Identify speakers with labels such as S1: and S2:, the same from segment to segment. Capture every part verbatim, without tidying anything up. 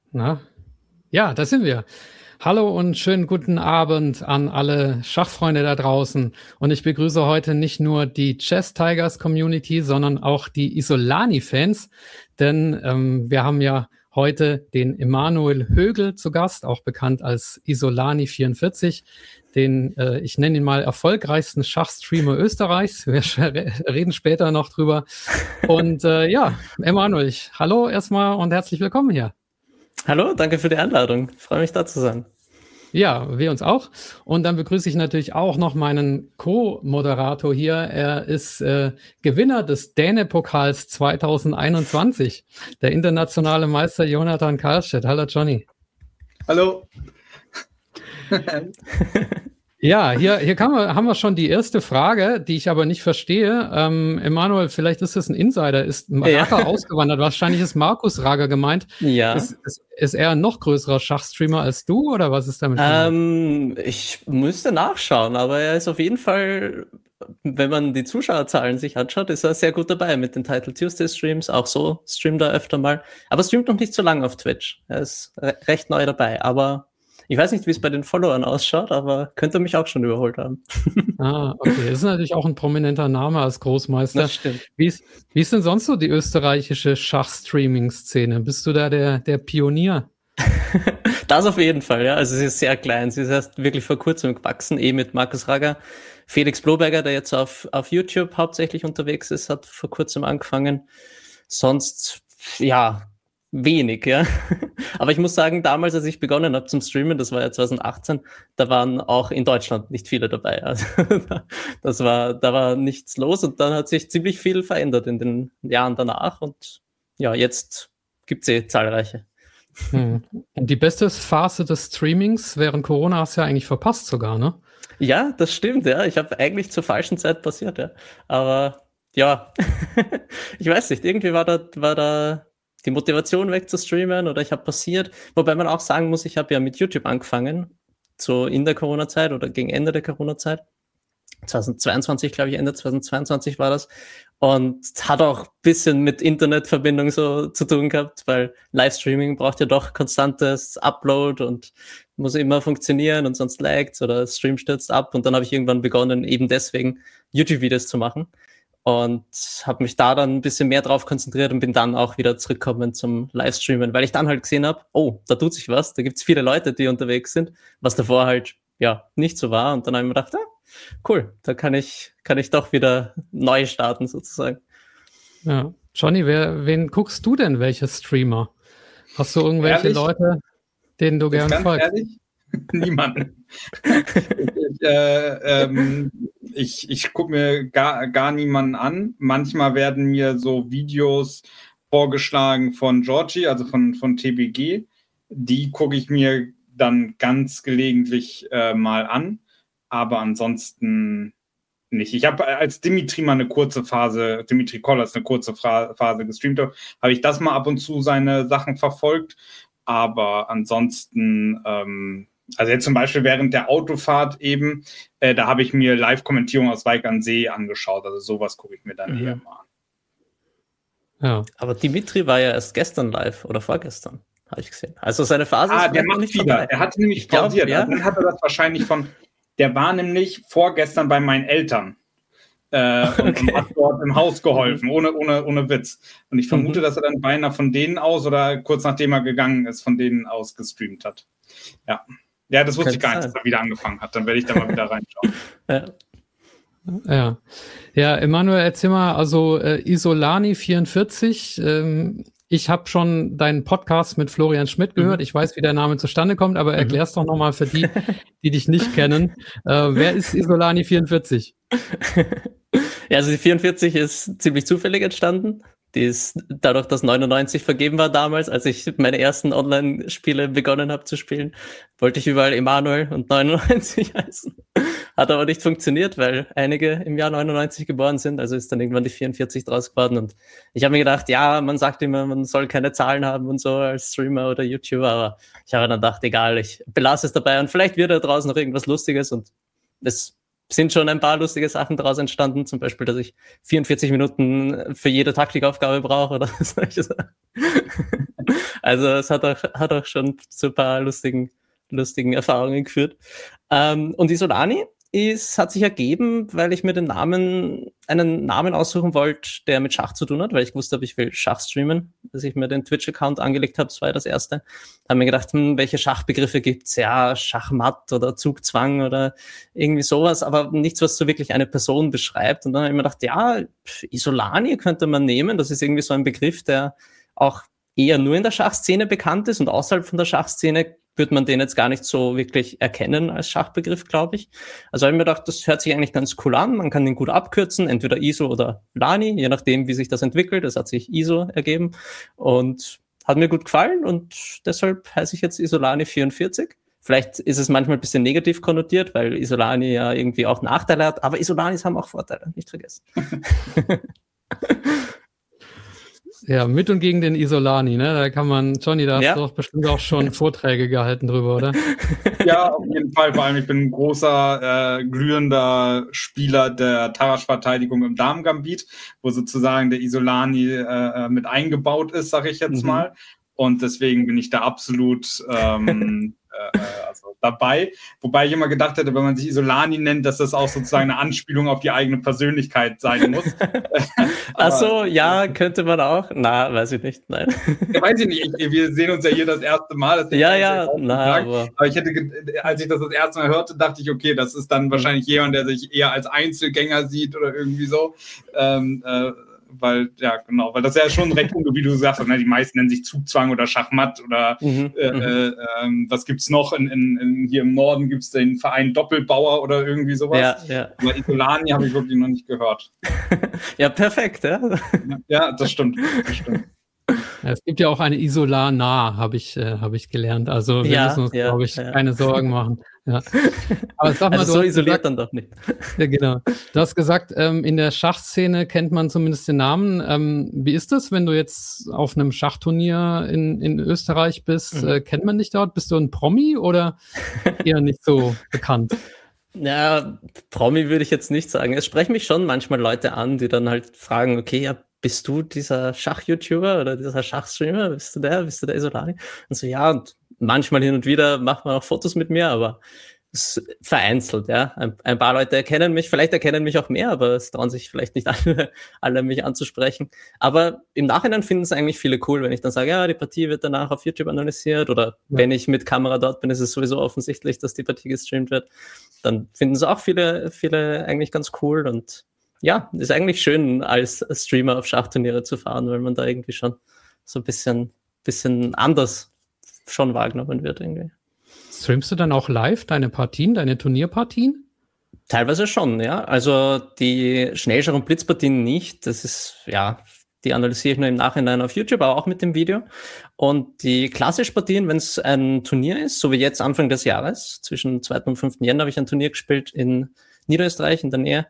S1: Na? Ja, da sind wir. Hallo und schönen guten Abend an alle Schachfreunde da draußen. Und ich begrüße heute nicht nur die Chess Tigers Community, sondern auch die Isolani-Fans. Denn ähm, wir haben ja heute den Emanuel Högel zu Gast, auch bekannt als Isolani vierundvierzig, den, äh, ich nenne ihn mal, erfolgreichsten Schachstreamer Österreichs. Wir reden später noch drüber. Und äh, ja, Emanuel, ich, hallo erstmal und herzlich willkommen hier.
S2: Hallo, danke für die Einladung. Ich freue mich, da zu sein.
S1: Ja, wir uns auch. Und dann begrüße ich natürlich auch noch meinen Co-Moderator hier. Er ist äh, Gewinner des Däne-Pokals zwanzig einundzwanzig, der internationale Meister Jonathan Karlstedt. Hallo Johnny.
S3: Hallo.
S1: Ja, hier, hier kann man, haben wir schon die erste Frage, die ich aber nicht verstehe. Ähm, Emanuel, vielleicht ist das ein Insider. Ist Raga ja. ausgewandert? Wahrscheinlich ist Markus Raga gemeint.
S2: Ja.
S1: Ist, ist, ist er ein noch größerer Schachstreamer als du oder was ist damit gemeint?
S2: Ähm, ich müsste nachschauen, aber er ist auf jeden Fall, wenn man die Zuschauerzahlen sich anschaut, ist er sehr gut dabei mit den Title Tuesday Streams. Auch so streamt er öfter mal. Aber streamt noch nicht so lange auf Twitch. Er ist re- recht neu dabei, aber ich weiß nicht, wie es bei den Followern ausschaut, aber könnte mich auch schon überholt haben.
S1: Ah, okay. Das ist natürlich auch ein prominenter Name als Großmeister.
S2: Das stimmt.
S1: Wie ist, wie ist denn sonst so die österreichische Schachstreaming-Szene? Bist du da der, der Pionier?
S2: Das auf jeden Fall, ja. Also sie ist sehr klein. Sie ist erst wirklich vor kurzem gewachsen, eh mit Markus Raga. Felix Bloberger, der jetzt auf, auf YouTube hauptsächlich unterwegs ist, hat vor kurzem angefangen. Sonst, ja, wenig, ja. Aber ich muss sagen, damals, als ich begonnen habe zum Streamen, das war ja zwanzig achtzehn, da waren auch in Deutschland nicht viele dabei. Also das war, da war nichts los und dann hat sich ziemlich viel verändert in den Jahren danach und ja, jetzt gibt's eh zahlreiche.
S1: Hm. Und die beste Phase des Streamings während Corona hast du ja eigentlich verpasst sogar, ne?
S2: Ja, das stimmt, ja. Ich habe eigentlich zur falschen Zeit passiert, ja. Aber ja, ich weiß nicht, irgendwie war da, war da die Motivation weg zu streamen oder ich habe passiert. Wobei man auch sagen muss, ich habe ja mit YouTube angefangen, so in der Corona-Zeit oder gegen Ende der Corona-Zeit. zwanzig zweiundzwanzig, glaube ich, Ende zwanzig zweiundzwanzig war das. Und hat auch ein bisschen mit Internetverbindung so zu tun gehabt, weil Livestreaming braucht ja doch konstantes Upload und muss immer funktionieren und sonst laggt oder das Stream stürzt ab. Und dann habe ich irgendwann begonnen, eben deswegen YouTube-Videos zu machen. Und habe mich da dann ein bisschen mehr drauf konzentriert und bin dann auch wieder zurückgekommen zum Livestreamen, weil ich dann halt gesehen habe, oh, da tut sich was, da gibt's viele Leute, die unterwegs sind, was davor halt ja nicht so war. Und dann habe ich mir gedacht, ah, cool, da kann ich kann ich doch wieder neu starten sozusagen.
S1: Ja, Johnny, wer, wen guckst du denn, welche Streamer? Hast du irgendwelche
S3: Ehrlich?
S1: Leute, denen du
S3: Jetzt
S1: gern
S3: ganz
S1: folgst?
S3: ehrlich? Niemanden. ich äh, ähm, ich, ich gucke mir gar, gar niemanden an. Manchmal werden mir so Videos vorgeschlagen von Georgie, also von, von T B G. Die gucke ich mir dann ganz gelegentlich äh, mal an. Aber ansonsten nicht. Ich habe als Dimitri mal eine kurze Phase, Dimitri Kollas eine kurze Fra- Phase gestreamt, habe ich das mal ab und zu seine Sachen verfolgt. Aber ansonsten, ähm, also jetzt zum Beispiel während der Autofahrt eben, äh, da habe ich mir Live-Kommentierung aus Weig an See angeschaut. Also sowas gucke ich mir dann
S1: Mhm.
S3: eher mal an.
S1: Ja.
S2: Aber Dimitri war ja erst gestern live oder vorgestern, habe ich gesehen. Also seine Phase
S3: Ah,
S2: ist
S3: der
S2: vielleicht noch
S3: macht
S2: nicht
S3: wieder.
S2: vorbei.
S3: Der hat nämlich
S2: Ich glaub,
S3: pausiert.
S2: ja.
S3: Also dann hat er das wahrscheinlich von, der war nämlich vorgestern bei meinen Eltern. Äh, und,
S2: Okay.
S3: und hat dort im Haus geholfen, ohne, ohne, ohne Witz. Und ich vermute,
S2: Mhm.
S3: dass er dann beinahe von denen aus oder kurz nachdem er gegangen ist, von denen aus gestreamt hat. Ja. Ja, das wusste
S2: Könnte
S3: ich gar nicht,
S2: sein.
S3: dass er wieder angefangen hat. Dann werde ich da mal wieder reinschauen.
S2: Ja.
S1: Ja, ja, Emanuel, erzähl mal, also äh, Isolani vierundvierzig, ähm, ich habe schon deinen Podcast mit Florian Schmidt gehört,
S2: Mhm.
S1: ich weiß, wie der Name zustande kommt, aber
S2: Mhm.
S1: erklär's doch nochmal für die, die dich nicht kennen. Äh, wer ist Isolani vierundvierzig?
S2: Ja, also die vierundvierzig ist ziemlich zufällig entstanden. Die ist dadurch, dass neunundneunzig vergeben war damals, als ich meine ersten Online-Spiele begonnen habe zu spielen, wollte ich überall Emanuel und neunundneunzig heißen. Hat aber nicht funktioniert, weil einige im Jahr neunundneunzig geboren sind, also ist dann irgendwann die vierundvierzig draus geworden. Und ich habe mir gedacht, ja, man sagt immer, man soll keine Zahlen haben und so als Streamer oder YouTuber, aber ich habe dann gedacht, egal, ich belasse es dabei und vielleicht wird da draußen noch irgendwas Lustiges und es sind schon ein paar lustige Sachen daraus entstanden, zum Beispiel, dass ich vierundvierzig Minuten für jede Taktikaufgabe brauche oder solche Sachen. Also es hat auch, hat auch schon zu ein paar lustigen, lustigen Erfahrungen geführt. Ähm, und Isolani ist, hat sich ergeben, weil ich mir den Namen, einen Namen aussuchen wollte, der mit Schach zu tun hat, weil ich wusste, ich will Schach streamen, dass ich mir den Twitch-Account angelegt habe, das war ja das erste. Habe mir gedacht, hm, welche Schachbegriffe gibt's? Ja, Schachmatt oder Zugzwang oder irgendwie sowas, aber nichts, was so wirklich eine Person beschreibt. Und dann habe ich mir gedacht, ja, Isolani könnte man nehmen, das ist irgendwie so ein Begriff, der auch eher nur in der Schachszene bekannt ist und außerhalb von der Schachszene würde man den jetzt gar nicht so wirklich erkennen als Schachbegriff, glaube ich. Also habe ich mir gedacht, das hört sich eigentlich ganz cool an. Man kann den gut abkürzen, entweder I S O oder Lani, je nachdem, wie sich das entwickelt. Das hat sich I S O ergeben und hat mir gut gefallen und deshalb heiße ich jetzt Isolani vierundvierzig. Vielleicht ist es manchmal ein bisschen negativ konnotiert, weil Isolani ja irgendwie auch Nachteile hat, aber Isolanis haben auch Vorteile, nicht vergessen.
S1: Ja, mit und gegen den Isolani, ne? Da kann man, Johnny, da hast
S2: Ja.
S1: du doch bestimmt auch schon Vorträge gehalten drüber, oder?
S3: Ja, auf jeden Fall. Vor allem, ich bin ein großer, äh, glühender Spieler der Tarrasch-Verteidigung im Damen-Gambit, wo sozusagen der Isolani äh, mit eingebaut ist, sag ich jetzt
S2: Mhm.
S3: mal. Und deswegen bin ich da absolut ähm, äh, also dabei. Wobei ich immer gedacht hätte, wenn man sich Isolani nennt, dass das auch sozusagen eine Anspielung auf die eigene Persönlichkeit sein muss.
S2: Ach so, ja, könnte man auch. Na, weiß ich nicht, nein.
S3: Ja, weiß ich nicht, ich, wir sehen uns ja hier das erste Mal. Das
S2: Ja,
S3: ist
S2: ja,
S3: auch
S2: na,
S3: gesagt.
S2: aber
S3: Aber ich hätte, ge- als ich das das erste Mal hörte, dachte ich, okay, das ist dann wahrscheinlich jemand, der sich eher als Einzelgänger sieht oder irgendwie so. Ähm, äh, weil, ja, genau, weil das ist ja schon recht unge, wie du sagst, ne? Die meisten nennen sich Zugzwang oder Schachmatt oder
S2: mhm,
S3: äh,
S2: mhm.
S3: äh, ähm, was gibt's noch? In, in, in, hier im Norden gibt's den Verein Doppelbauer oder irgendwie sowas.
S2: Ja, ja.
S3: Aber Isolani habe ich wirklich noch nicht gehört.
S2: Ja, perfekt, ja.
S3: Ja, das stimmt. Das stimmt.
S1: Ja, es gibt ja auch eine Isolana, habe ich, äh, habe ich gelernt. Also wir
S2: Ja,
S1: müssen uns,
S2: ja,
S1: glaube ich,
S2: ja.
S1: keine Sorgen machen. Ja. Aber sag mal,
S2: Also
S1: du
S2: so
S1: hast
S2: isoliert
S1: gesagt,
S2: dann doch nicht.
S1: ja, genau. Du hast gesagt, ähm, in der Schachszene kennt man zumindest den Namen. Ähm, wie ist das, wenn du jetzt auf einem Schachturnier in, in Österreich bist?
S2: Mhm.
S1: Äh, kennt man dich dort? Bist du ein Promi oder eher nicht so bekannt?
S2: Ja, Promi würde ich jetzt nicht sagen. Es sprechen mich schon manchmal Leute an, die dann halt fragen, okay, ja, bist du dieser Schach-YouTuber oder dieser Schachstreamer? Bist du der? Bist du der Isolani? Und so, ja, und manchmal hin und wieder macht man auch Fotos mit mir, aber es ist vereinzelt, ja. Ein, ein paar Leute erkennen mich, vielleicht erkennen mich auch mehr, aber es trauen sich vielleicht nicht alle, alle mich anzusprechen. Aber im Nachhinein finden es eigentlich viele cool, wenn ich dann sage, ja, die Partie wird danach auf YouTube analysiert oder
S1: Ja.
S2: wenn ich mit Kamera dort bin, ist es sowieso offensichtlich, dass die Partie gestreamt wird. Dann finden es auch viele, viele eigentlich ganz cool und ja, ist eigentlich schön, als Streamer auf Schachturniere zu fahren, weil man da irgendwie schon so ein bisschen, bisschen anders schon wahrgenommen wird irgendwie.
S1: Streamst du dann auch live deine Partien, deine Turnierpartien?
S2: Teilweise schon, ja. Also die Schnellschach- und Blitzpartien nicht. Das ist, ja, die analysiere ich nur im Nachhinein auf YouTube, aber auch mit dem Video. Und die klassischen Partien, wenn es ein Turnier ist, so wie jetzt Anfang des Jahres, zwischen zweiten und fünften Jänner habe ich ein Turnier gespielt in Niederösterreich, in der Nähe,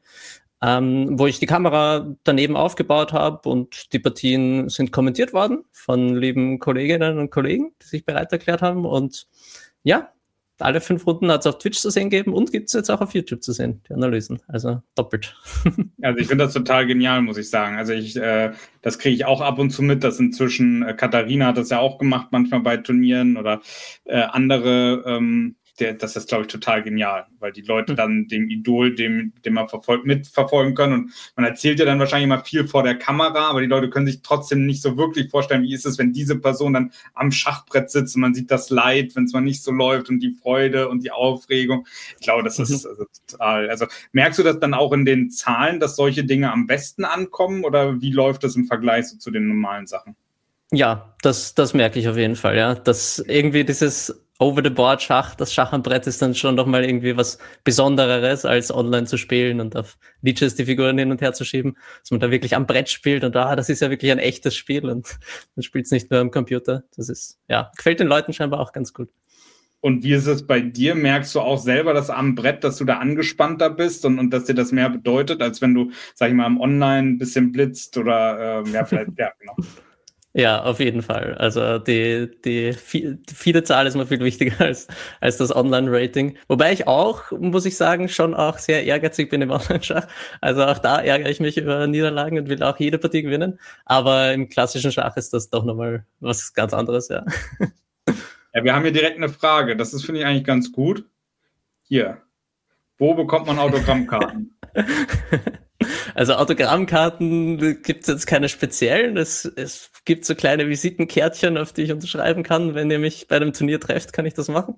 S2: ähm, wo ich die Kamera daneben aufgebaut habe und die Partien sind kommentiert worden von lieben Kolleginnen und Kollegen, die sich bereit erklärt haben. Und ja, alle fünf Runden hat es auf Twitch zu sehen gegeben und gibt es jetzt auch auf YouTube zu sehen, die Analysen. Also doppelt.
S3: Also ich finde das total genial, muss ich sagen. Also ich, äh, das kriege ich auch ab und zu mit, dass inzwischen, äh, Katharina hat das ja auch gemacht, manchmal bei Turnieren oder äh, andere, ähm, der, das ist, glaube ich, total genial, weil die Leute dann dem Idol, dem, dem man verfolgt, mitverfolgen können. Und man erzählt ja dann wahrscheinlich immer viel vor der Kamera, aber die Leute können sich trotzdem nicht so wirklich vorstellen, wie ist es, wenn diese Person dann am Schachbrett sitzt und man sieht das Leid, wenn es mal nicht so läuft und die Freude und die Aufregung. Ich glaube, das ist also total, also merkst du das dann auch in den Zahlen, dass solche Dinge am besten ankommen oder wie läuft das im Vergleich so zu den normalen Sachen?
S2: Ja, das, das merke ich auf jeden Fall, ja. Dass irgendwie dieses Over-the-Board-Schach, das Schach am Brett ist dann schon noch mal irgendwie was Besondereres, als online zu spielen und auf Leeches die Figuren hin und her zu schieben. Dass man da wirklich am Brett spielt und ah, das ist ja wirklich ein echtes Spiel und man spielt es nicht nur am Computer. Das ist, ja, gefällt den Leuten scheinbar auch ganz gut.
S3: Und wie ist es bei dir? Merkst du auch selber, dass am Brett, dass du da angespannter bist und, und dass dir das mehr bedeutet, als wenn du, sag ich mal, im Online ein bisschen blitzt oder, äh, ja, vielleicht, ja, genau.
S2: Ja, auf jeden Fall. Also die, die, die viele Zahl ist mir viel wichtiger als, als das Online-Rating. Wobei ich auch, muss ich sagen, schon auch sehr ehrgeizig bin im Online-Schach. Also auch da ärgere ich mich über Niederlagen und will auch jede Partie gewinnen. Aber im klassischen Schach ist das doch nochmal was ganz anderes, ja.
S3: Ja, wir haben hier direkt eine Frage. Das ist, finde ich, eigentlich ganz gut. Hier. Wo bekommt man Autogrammkarten?
S2: Also Autogrammkarten gibt es jetzt keine speziellen. Es, es gibt so kleine Visitenkärtchen, auf die ich unterschreiben kann. Wenn ihr mich bei einem Turnier trefft, kann ich das machen.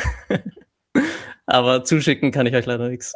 S2: Aber zuschicken kann ich euch leider nichts.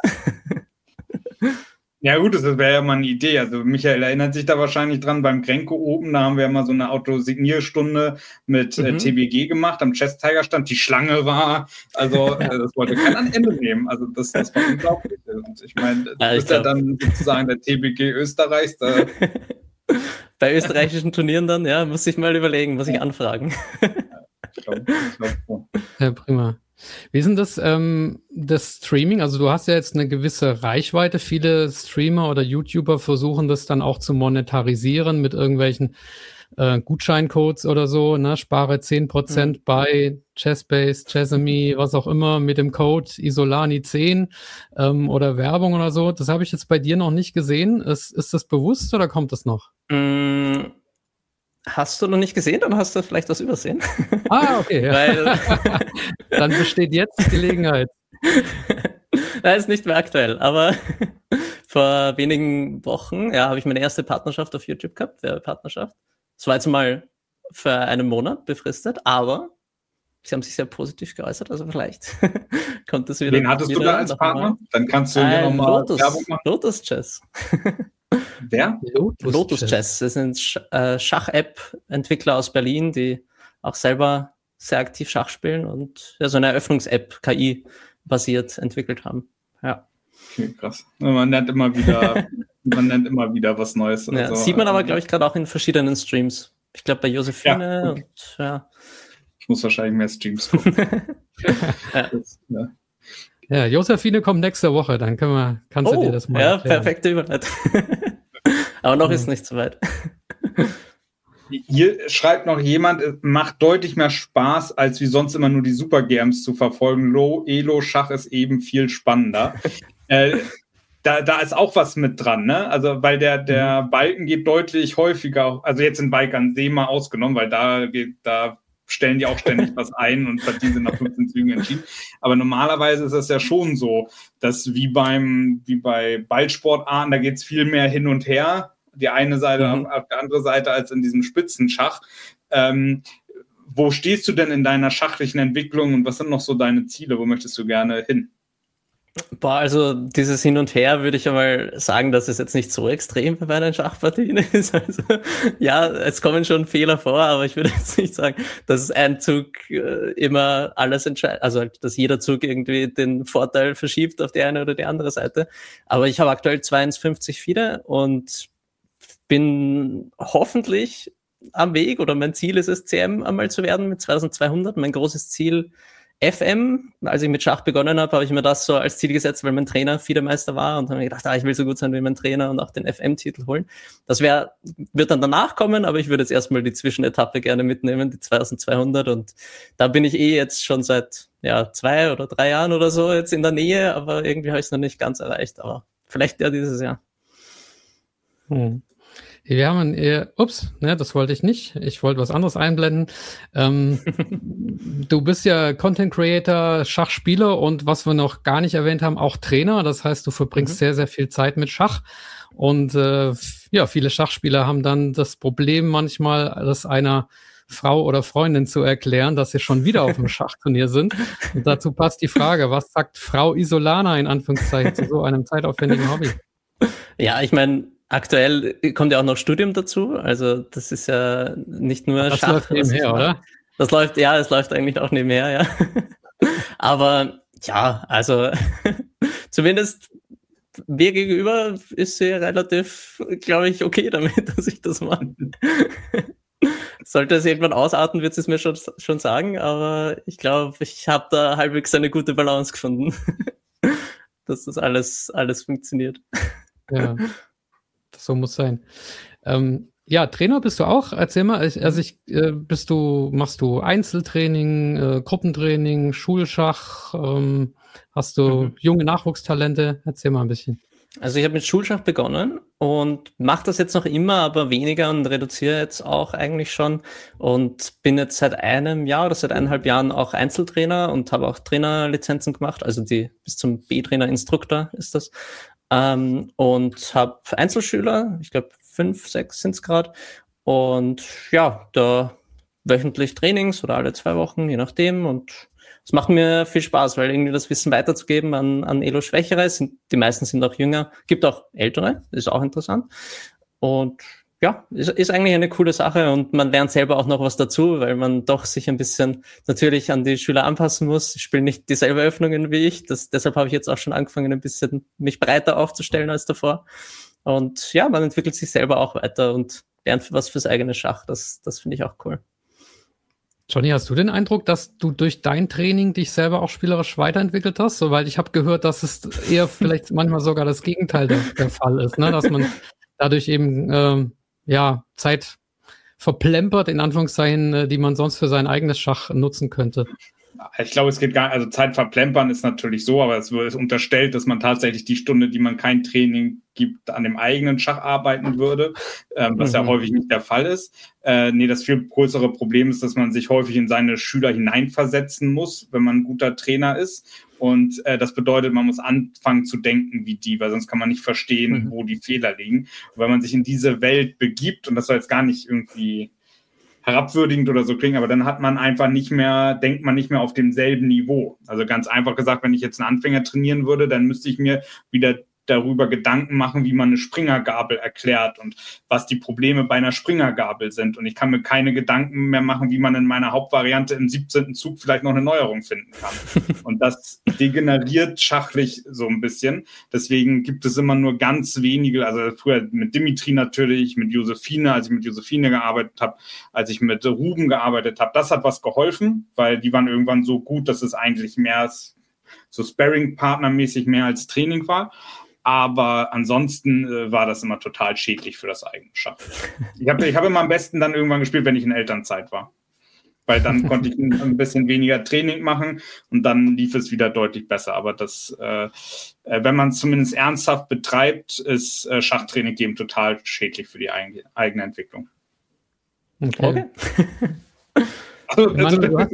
S3: Ja gut, das wäre ja mal eine Idee. Also Michael erinnert sich da wahrscheinlich dran, beim Grenko Open, da haben wir mal so eine Autosignierstunde mit mhm. äh, T B G gemacht, am Chess Tiger stand, die Schlange war, also ja. äh, das wollte kein Ende nehmen. Also das, das war unglaublich. Und ich meine, das ja, ist ja dann sozusagen der T B G Österreichs. Da
S2: bei österreichischen Turnieren dann, ja, muss ich mal überlegen, muss ich anfragen.
S3: Ja, ich glaube, ich glaub so.
S1: Ja, prima. Wie ist denn das, ähm, das Streaming? Also du hast ja jetzt eine gewisse Reichweite. Viele Streamer oder YouTuber versuchen das dann auch zu monetarisieren mit irgendwelchen äh, Gutscheincodes oder so. Ne? Spare zehn Prozent mhm. bei Chessbase, Chessamy, was auch immer mit dem Code Isolani zehn ähm, oder Werbung oder so. Das habe ich jetzt bei dir noch nicht gesehen. Ist, ist das bewusst oder kommt das noch?
S2: Mm. Hast du noch nicht gesehen, dann hast du vielleicht was übersehen.
S1: Ah, okay. Ja. Weil dann besteht jetzt die Gelegenheit.
S2: Nein, ist nicht mehr aktuell, aber vor wenigen Wochen ja, habe ich meine erste Partnerschaft auf YouTube gehabt, Werbepartnerschaft. Das war jetzt mal für einen Monat befristet, aber sie haben sich sehr positiv geäußert, also vielleicht kommt es wieder.
S3: Wen hattest
S2: wieder
S3: du da als Partner? Mal. Dann kannst du hier nochmal Werbung machen.
S2: Lotus Chess.
S3: Wer?
S2: Lotus, Lotus Chess. Chess. Das sind Schach-App-Entwickler aus Berlin, die auch selber sehr aktiv Schach spielen und ja, so eine Eröffnungs-App, K I-basiert entwickelt haben. Ja.
S3: Okay, krass. Man lernt immer wieder, man lernt immer wieder was Neues.
S2: Ja,
S3: so.
S2: Sieht man aber, glaube ich, gerade auch in verschiedenen Streams. Ich glaube, bei Josephine
S3: ja,
S2: und ja.
S3: Ich muss wahrscheinlich mehr Streams gucken.
S2: ja.
S3: Das, ja.
S1: Ja, Josephine kommt nächste Woche, dann können wir, kannst
S2: oh,
S1: du dir das mal
S2: ja,
S1: erklären.
S2: Perfekte Überleitung. Aber noch ja. ist nicht so weit.
S3: Hier schreibt noch jemand, es macht deutlich mehr Spaß, als wie sonst immer nur die Super-Games zu verfolgen. Low, Elo, Schach ist eben viel spannender. äh, da, da ist auch was mit dran, ne? Also, weil der, der mhm. Balken geht deutlich häufiger, also jetzt in Bike an See mal ausgenommen, weil da geht, da stellen die auch ständig was ein und Partien sind nach fünfzehn Zügen entschieden. Aber normalerweise ist das ja schon so, dass wie beim wie bei Ballsportarten, da geht es viel mehr hin und her, die eine Seite mhm. auf, auf die andere Seite, als in diesem Spitzenschach. Ähm, wo stehst du denn in deiner schachlichen Entwicklung und was sind noch so deine Ziele? Wo möchtest du gerne hin?
S2: Boah, also dieses Hin und Her würde ich einmal sagen, dass es jetzt nicht so extrem bei meinen Schachpartien ist. Also ja, es kommen schon Fehler vor, aber ich würde jetzt nicht sagen, dass ein Zug äh, immer alles entscheidet, also dass jeder Zug irgendwie den Vorteil verschiebt auf die eine oder die andere Seite. Aber ich habe aktuell zwei eins fünfzig FIDE und bin hoffentlich am Weg, oder mein Ziel ist es, C M einmal zu werden mit zweitausendzweihundert. Mein großes Ziel F M, als ich mit Schach begonnen habe, habe ich mir das so als Ziel gesetzt, weil mein Trainer FIDE-Meister war und habe mir gedacht, ah, ich will so gut sein wie mein Trainer und auch den F M-Titel holen. Das wär, wird dann danach kommen, aber ich würde jetzt erstmal die Zwischenetappe gerne mitnehmen, die zweitausendzweihundert, und da bin ich eh jetzt schon seit ja zwei oder drei Jahren oder so jetzt in der Nähe, aber irgendwie habe ich es noch nicht ganz erreicht, aber vielleicht ja dieses Jahr.
S1: Hm. Wir haben ein, äh, ups, ne, das wollte ich nicht. Ich wollte was anderes einblenden. Ähm, du bist ja Content Creator, Schachspieler und was wir noch gar nicht erwähnt haben, auch Trainer. Das heißt, du verbringst mhm. sehr, sehr viel Zeit mit Schach. Und äh, ja, viele Schachspieler haben dann das Problem manchmal, das einer Frau oder Freundin zu erklären, dass sie schon wieder auf dem Schachturnier sind. Und dazu passt die Frage, was sagt Frau Isolana in Anführungszeichen zu so einem zeitaufwendigen Hobby?
S2: Ja, ich meine, aktuell kommt ja auch noch Studium dazu, also das ist ja nicht nur
S1: das
S2: Schach.
S1: Das läuft nebenher, oder?
S2: Das läuft, ja, das läuft eigentlich auch nebenher, ja. Aber ja, also zumindest mir gegenüber ist sie relativ, glaube ich, okay damit, dass ich das mache. Sollte es irgendwann ausarten, wird sie es mir schon, schon sagen, aber ich glaube, ich habe da halbwegs eine gute Balance gefunden, dass das alles, alles funktioniert.
S1: Ja. So muss sein. Ähm, Ja, Trainer bist du auch. Erzähl mal, ich, also ich, äh, bist du, machst du Einzeltraining, äh, Gruppentraining, Schulschach, ähm, hast du mhm. junge Nachwuchstalente? Erzähl mal ein bisschen.
S2: Also ich habe mit Schulschach begonnen und mache das jetzt noch immer, aber weniger und reduziere jetzt auch eigentlich schon und bin jetzt seit einem Jahr oder seit eineinhalb Jahren auch Einzeltrainer und habe auch Trainerlizenzen gemacht, also die bis zum B-Trainer-Instruktor ist das. Ähm, und habe Einzelschüler, ich glaube fünf, sechs sind es gerade. Und ja, da wöchentlich Trainings oder alle zwei Wochen, je nachdem. Und es macht mir viel Spaß, weil irgendwie das Wissen weiterzugeben an, an Elo-Schwächere, sind, die meisten sind auch jünger, gibt auch Ältere, ist auch interessant. Und ja, ist, ist eigentlich eine coole Sache und man lernt selber auch noch was dazu, weil man doch sich ein bisschen natürlich an die Schüler anpassen muss. Ich spiele nicht dieselbe Öffnungen wie ich, das, deshalb habe ich jetzt auch schon angefangen, ein bisschen mich breiter aufzustellen als davor. Und ja, man entwickelt sich selber auch weiter und lernt was fürs eigene Schach. Das, das finde ich auch cool.
S1: Johnny, hast du den Eindruck, dass du durch dein Training dich selber auch spielerisch weiterentwickelt hast? Soweit ich habe gehört, dass es eher vielleicht manchmal sogar das Gegenteil der, der Fall ist, ne? Dass man dadurch eben ähm, ja Zeit verplempert, in Anführungszeichen, die man sonst für sein eigenes Schach nutzen könnte.
S3: Ich glaube, es geht gar nicht, also Zeit verplempern ist natürlich so, aber es wird unterstellt, dass man tatsächlich die Stunde, die man kein Training gibt, an dem eigenen Schach arbeiten würde, ähm, was mhm. ja häufig nicht der Fall ist. Äh, nee, das viel größere Problem ist, dass man sich häufig in seine Schüler hineinversetzen muss, wenn man ein guter Trainer ist. Und äh, das bedeutet, man muss anfangen zu denken wie die, weil sonst kann man nicht verstehen, mhm. wo die Fehler liegen. Und wenn man sich in diese Welt begibt, und das soll jetzt gar nicht irgendwie herabwürdigend oder so klingen, aber dann hat man einfach nicht mehr, denkt man nicht mehr auf demselben Niveau. Also ganz einfach gesagt, wenn ich jetzt einen Anfänger trainieren würde, dann müsste ich mir wieder darüber Gedanken machen, wie man eine Springergabel erklärt und was die Probleme bei einer Springergabel sind. Und ich kann mir keine Gedanken mehr machen, wie man in meiner Hauptvariante im siebzehnten Zug vielleicht noch eine Neuerung finden kann. Und das degeneriert schachlich so ein bisschen. Deswegen gibt es immer nur ganz wenige, also früher mit Dimitri natürlich, mit Josephine, als ich mit Josephine gearbeitet habe, als ich mit Ruben gearbeitet habe. Das hat was geholfen, weil die waren irgendwann so gut, dass es eigentlich mehr so Sparring-Partner-mäßig mehr als Training war. Aber ansonsten äh, war das immer total schädlich für das eigene Schach. Ich habe ich hab immer am besten dann irgendwann gespielt, wenn ich in Elternzeit war. Weil dann konnte ich ein, ein bisschen weniger Training machen und dann lief es wieder deutlich besser. Aber das, äh, wenn man es zumindest ernsthaft betreibt, ist äh, Schachtraining eben total schädlich für die eigene, eigene Entwicklung.
S1: Okay.
S2: okay. Also, also,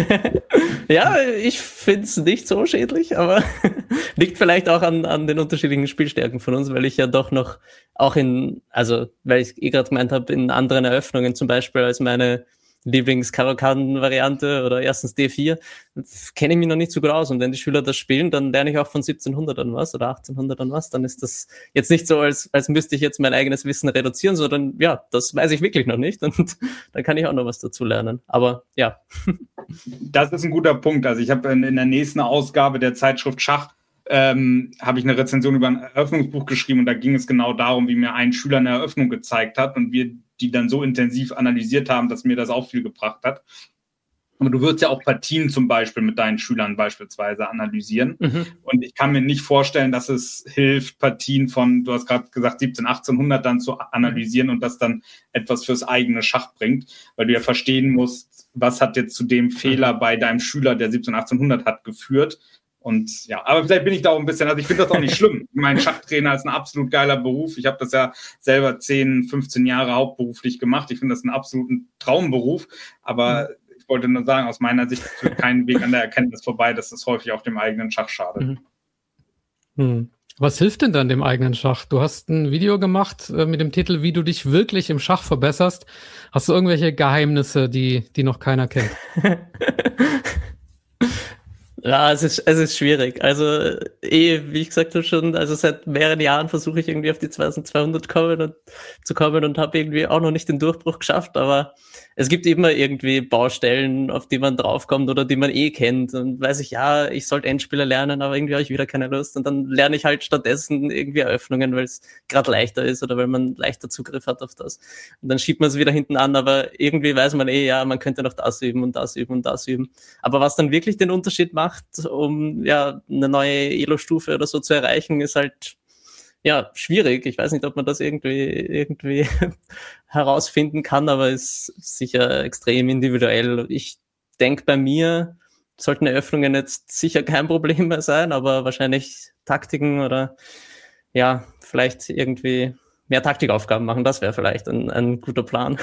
S2: ja, ich finde es nicht so schädlich, aber liegt vielleicht auch an, an den unterschiedlichen Spielstärken von uns, weil ich ja doch noch auch in, also weil ich eh gerade gemeint habe, in anderen Eröffnungen zum Beispiel als meine Lieblings-Karo-Karten-Variante oder erstens D vier, kenne ich mich noch nicht so gut aus. Und wenn die Schüler das spielen, dann lerne ich auch von siebzehnhundert an was oder achtzehnhundert an was. Dann ist das jetzt nicht so, als, als müsste ich jetzt mein eigenes Wissen reduzieren, sondern ja, das weiß ich wirklich noch nicht. Und dann kann ich auch noch was dazu lernen. Aber ja.
S3: Das ist ein guter Punkt. Also ich habe in, in der nächsten Ausgabe der Zeitschrift Schach ähm, habe ich eine Rezension über ein Eröffnungsbuch geschrieben und da ging es genau darum, wie mir ein Schüler eine Eröffnung gezeigt hat und wir die dann so intensiv analysiert haben, dass mir das auch viel gebracht hat. Aber du wirst ja auch Partien zum Beispiel mit deinen Schülern beispielsweise analysieren. Mhm. Und ich kann mir nicht vorstellen, dass es hilft, Partien von, du hast gerade gesagt, siebzehnhundert, achtzehnhundert dann zu analysieren und das dann etwas fürs eigene Schach bringt, weil du ja verstehen musst, was hat jetzt zu dem Fehler bei deinem Schüler, der siebzehnhundert, achtzehnhundert hat, geführt. Und ja, aber vielleicht bin ich da auch ein bisschen, also ich finde das auch nicht schlimm. Mein Schachtrainer ist ein absolut geiler Beruf. Ich habe das ja selber zehn, fünfzehn Jahre hauptberuflich gemacht. Ich finde das einen absoluten Traumberuf. Aber mhm. ich wollte nur sagen, aus meiner Sicht führt kein Weg an der Erkenntnis vorbei, dass das häufig auch dem eigenen Schach schadet.
S1: Mhm. Mhm. Was hilft denn dann dem eigenen Schach? Du hast ein Video gemacht äh, mit dem Titel, wie du dich wirklich im Schach verbesserst. Hast du irgendwelche Geheimnisse, die, die noch keiner kennt?
S2: Ja, es ist, es ist schwierig. Also, eh, wie ich gesagt habe schon, also seit mehreren Jahren versuche ich irgendwie auf die zweitausendzweihundert kommen und, zu kommen und habe irgendwie auch noch nicht den Durchbruch geschafft, aber es gibt immer irgendwie Baustellen, auf die man draufkommt oder die man eh kennt und weiß ich, ja, ich sollte Endspieler lernen, aber irgendwie habe ich wieder keine Lust und dann lerne ich halt stattdessen irgendwie Eröffnungen, weil es gerade leichter ist oder weil man leichter Zugriff hat auf das und dann schiebt man es wieder hinten an, aber irgendwie weiß man eh, ja, man könnte noch das üben und das üben und das üben, aber was dann wirklich den Unterschied macht, um ja eine neue Elo-Stufe oder so zu erreichen, ist halt ja, schwierig. Ich weiß nicht, ob man das irgendwie, irgendwie herausfinden kann, aber ist sicher extrem individuell. Ich denke, bei mir sollten Eröffnungen jetzt sicher kein Problem mehr sein, aber wahrscheinlich Taktiken oder ja, vielleicht irgendwie mehr Taktikaufgaben machen, das wäre vielleicht ein, ein guter Plan.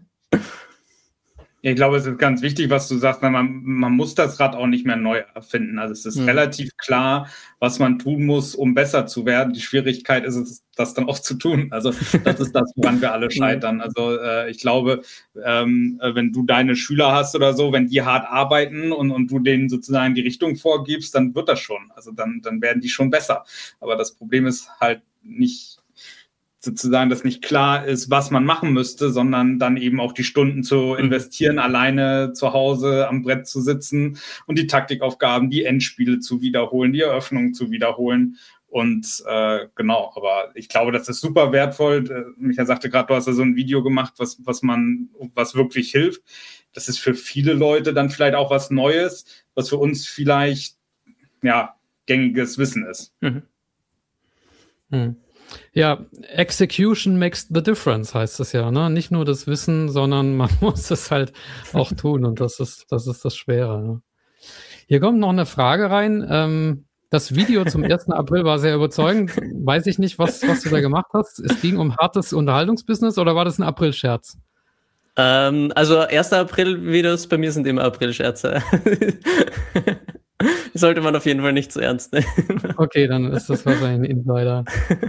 S3: Ich glaube, es ist ganz wichtig, was du sagst, man, man muss das Rad auch nicht mehr neu erfinden. Also es ist mhm. relativ klar, was man tun muss, um besser zu werden. Die Schwierigkeit ist es, das dann auch zu tun. Also das ist das, woran wir alle scheitern. Also äh, ich glaube, ähm, wenn du deine Schüler hast oder so, wenn die hart arbeiten und, und du denen sozusagen die Richtung vorgibst, dann wird das schon. Also dann, dann werden die schon besser. Aber das Problem ist halt nicht sozusagen, dass nicht klar ist, was man machen müsste, sondern dann eben auch die Stunden zu investieren, mhm. alleine zu Hause am Brett zu sitzen und die Taktikaufgaben, die Endspiele zu wiederholen, die Eröffnungen zu wiederholen. Und äh, genau, aber ich glaube, das ist super wertvoll. Michael sagte gerade, du hast ja so ein Video gemacht, was, was man, was wirklich hilft. Das ist für viele Leute dann vielleicht auch was Neues, was für uns vielleicht ja gängiges Wissen ist.
S1: Mhm. Mhm. Ja, Execution makes the difference, heißt es ja, ne? Nicht nur das Wissen, sondern man muss es halt auch tun und das ist das ist das Schwere. Ne? Hier kommt noch eine Frage rein. Ähm, das Video zum ersten April war sehr überzeugend. Weiß ich nicht, was, was du da gemacht hast. Es ging um hartes Unterhaltungsbusiness oder war das ein April-Scherz?
S2: Ähm, also erster April-Videos bei mir sind immer April-Scherze. Sollte man auf jeden Fall nicht zu ernst nehmen. Okay,
S1: dann ist das wahrscheinlich ein Insider.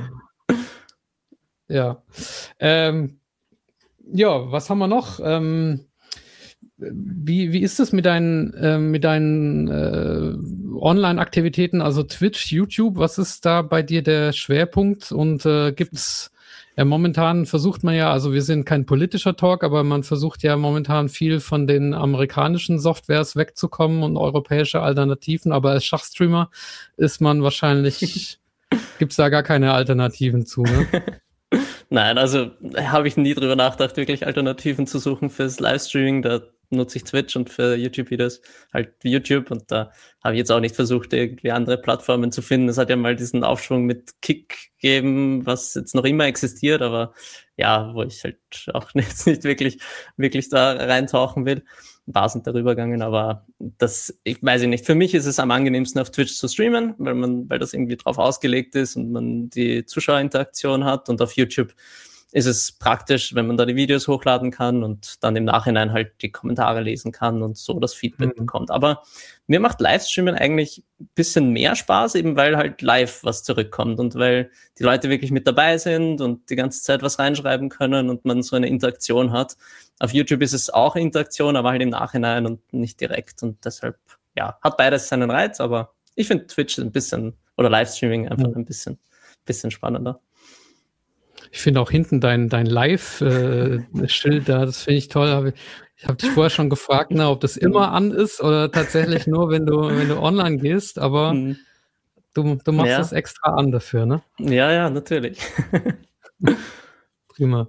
S1: Ja. Ähm, ja, was haben wir noch? Ähm, wie, wie ist es mit deinen, äh, mit deinen äh, Online-Aktivitäten, also Twitch, YouTube? Was ist da bei dir der Schwerpunkt? Und äh, gibt's ja momentan versucht man ja, also wir sind kein politischer Talk, aber man versucht ja momentan viel von den amerikanischen Softwares wegzukommen und europäische Alternativen, aber als Schachstreamer ist man wahrscheinlich, gibt's da gar keine Alternativen zu, ne?
S2: Nein, also habe ich nie drüber nachgedacht, wirklich Alternativen zu suchen fürs Livestreaming. Da nutze ich Twitch und für YouTube-Videos halt YouTube und da habe ich jetzt auch nicht versucht, irgendwie andere Plattformen zu finden. Es hat ja mal diesen Aufschwung mit Kick gegeben, was jetzt noch immer existiert, aber ja, wo ich halt auch jetzt nicht wirklich, wirklich da reintauchen will. Ein paar sind darüber gegangen, aber das, ich weiß nicht, für mich ist es am angenehmsten auf Twitch zu streamen, weil man, weil das irgendwie drauf ausgelegt ist und man die Zuschauerinteraktion hat und auf YouTube ist es praktisch, wenn man da die Videos hochladen kann und dann im Nachhinein halt die Kommentare lesen kann und so das Feedback mhm. bekommt. Aber mir macht Livestreamen eigentlich ein bisschen mehr Spaß, eben weil halt live was zurückkommt und weil die Leute wirklich mit dabei sind und die ganze Zeit was reinschreiben können und man so eine Interaktion hat. Auf YouTube ist es auch Interaktion, aber halt im Nachhinein und nicht direkt und deshalb, ja, hat beides seinen Reiz, aber ich finde Twitch ein bisschen, oder Livestreaming einfach mhm. ein bisschen, bisschen spannender.
S1: Ich finde auch hinten dein, dein Live-Schild da, das finde ich toll. Ich habe dich vorher schon gefragt, ne, ob das immer an ist oder tatsächlich nur, wenn du, wenn du online gehst, aber mhm. du, du machst es ja. extra an dafür, ne?
S2: Ja, ja, natürlich.
S1: Prima.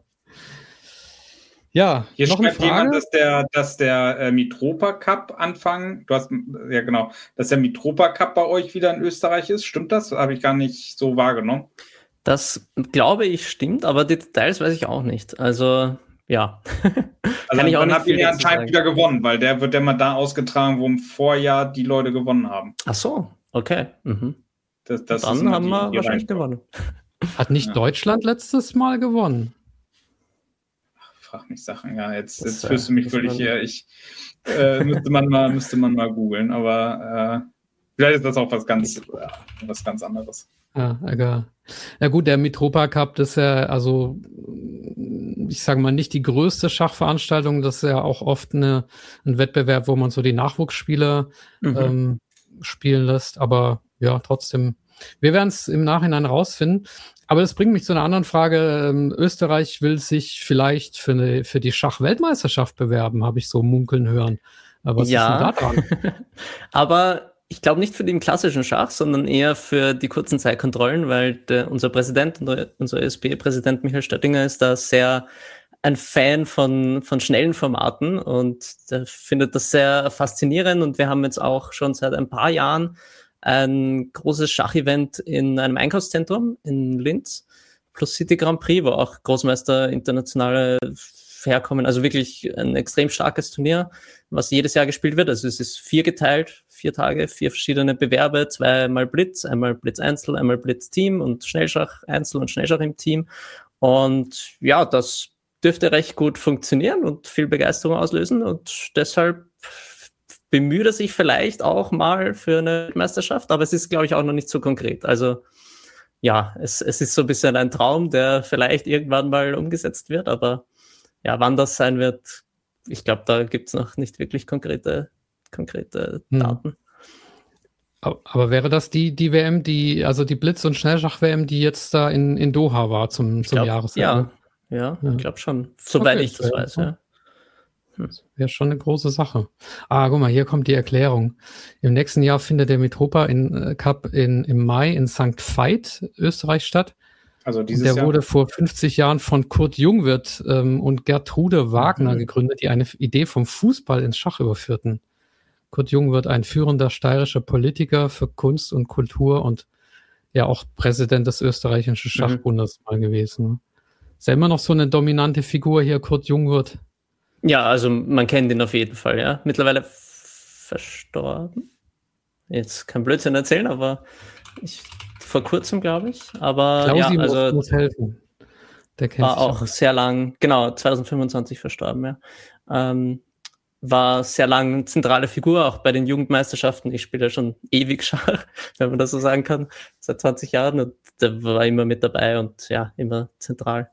S1: Ja,
S3: hier
S1: noch eine
S3: schreibt
S1: Frage?
S3: Jemand, dass der, dass der äh, Mitropa Cup anfangen, du hast, ja genau, dass der Mitropa Cup bei euch wieder in Österreich ist. Stimmt das? Habe ich gar nicht so wahrgenommen.
S2: Das glaube ich stimmt, aber die Details weiß ich auch nicht. Also, ja.
S3: Also
S2: Kann ich auch
S3: dann
S2: nicht
S3: habt ihr ja anscheinend wieder gewonnen, weil der wird ja mal da ausgetragen, wo im Vorjahr die Leute gewonnen haben.
S2: Ach so, okay. Mhm.
S3: Das, das
S2: dann haben wir wahrscheinlich gewonnen.
S1: Hat nicht ja. Deutschland letztes Mal gewonnen?
S3: Ach, frag mich Sachen, ja, jetzt, jetzt das, führst du mich völlig her. Ich äh, müsste man mal, müsste man mal googeln, aber äh, vielleicht ist das auch was ganz, ja, was ganz anderes.
S1: Ja, egal. Ja gut, der Mitropa Cup, das ist ja, also ich sage mal, nicht die größte Schachveranstaltung, das ist ja auch oft eine, ein Wettbewerb, wo man so die Nachwuchsspieler mhm. ähm, spielen lässt, aber ja, trotzdem, wir werden es im Nachhinein rausfinden. Aber das bringt mich zu einer anderen Frage. Ähm, Österreich will sich vielleicht für, eine, für die Schachweltmeisterschaft bewerben, habe ich so munkeln hören. Was
S2: ja.
S1: ist denn da dran?
S2: Aber ich glaube nicht für den klassischen Schach, sondern eher für die kurzen Zeitkontrollen, weil der, unser Präsident, unser E S P-Präsident Michael Stöttinger ist da sehr ein Fan von, von schnellen Formaten und der findet das sehr faszinierend und wir haben jetzt auch schon seit ein paar Jahren ein großes Schachevent in einem Einkaufszentrum in Linz, plus City Grand Prix, wo auch Großmeister internationale herkommen. Also wirklich ein extrem starkes Turnier, was jedes Jahr gespielt wird. Also es ist viergeteilt, vier Tage, vier verschiedene Bewerbe, zweimal Blitz, einmal Blitz Einzel, einmal Blitz Team und Schnellschach Einzel und Schnellschach im Team. Und ja, das dürfte recht gut funktionieren und viel Begeisterung auslösen. Und deshalb bemüht er sich vielleicht auch mal für eine Meisterschaft, aber es ist, glaube ich, auch noch nicht so konkret. Also ja, es, es ist so ein bisschen ein Traum, der vielleicht irgendwann mal umgesetzt wird, aber ja, wann das sein wird, ich glaube, da gibt es noch nicht wirklich konkrete, konkrete Daten. Hm.
S1: Aber, aber wäre das die, die W M, die, also die Blitz- und Schnellschach-W M, die jetzt da in, in Doha war zum, zum Jahresende?
S2: Ja, ja, ja. Ich glaube schon, soweit okay, ich das weiß, ja.
S1: Hm. Das wäre schon eine große Sache. Ah, guck mal, hier kommt die Erklärung. Im nächsten Jahr findet der Mitropa in, äh, Cup in, im Mai in Sankt Veit, Österreich statt. Also dieses der Jahr? Wurde vor fünfzig Jahren von Kurt Jungwirth ähm, und Gertrude Wagner mhm. gegründet, die eine Idee vom Fußball ins Schach überführten. Kurt Jungwirth, ein führender steirischer Politiker für Kunst und Kultur und ja auch Präsident des österreichischen Schachbundes mhm. mal gewesen. Ist ja immer noch so eine dominante Figur hier, Kurt Jungwirth.
S2: Ja, also man kennt ihn auf jeden Fall, ja. Mittlerweile verstorben. Jetzt kann Blödsinn erzählen, aber ich... Vor kurzem, glaube ich. Aber
S1: Klausi
S2: ja, also
S1: muss helfen.
S2: Der kennt war auch, auch sehr lang, genau, zwanzig fünfundzwanzig verstorben, ja. Ähm, war sehr lang zentrale Figur, auch bei den Jugendmeisterschaften. Ich spiele ja schon ewig Schach, wenn man das so sagen kann, seit zwanzig Jahren. Und der war immer mit dabei und ja, immer zentral.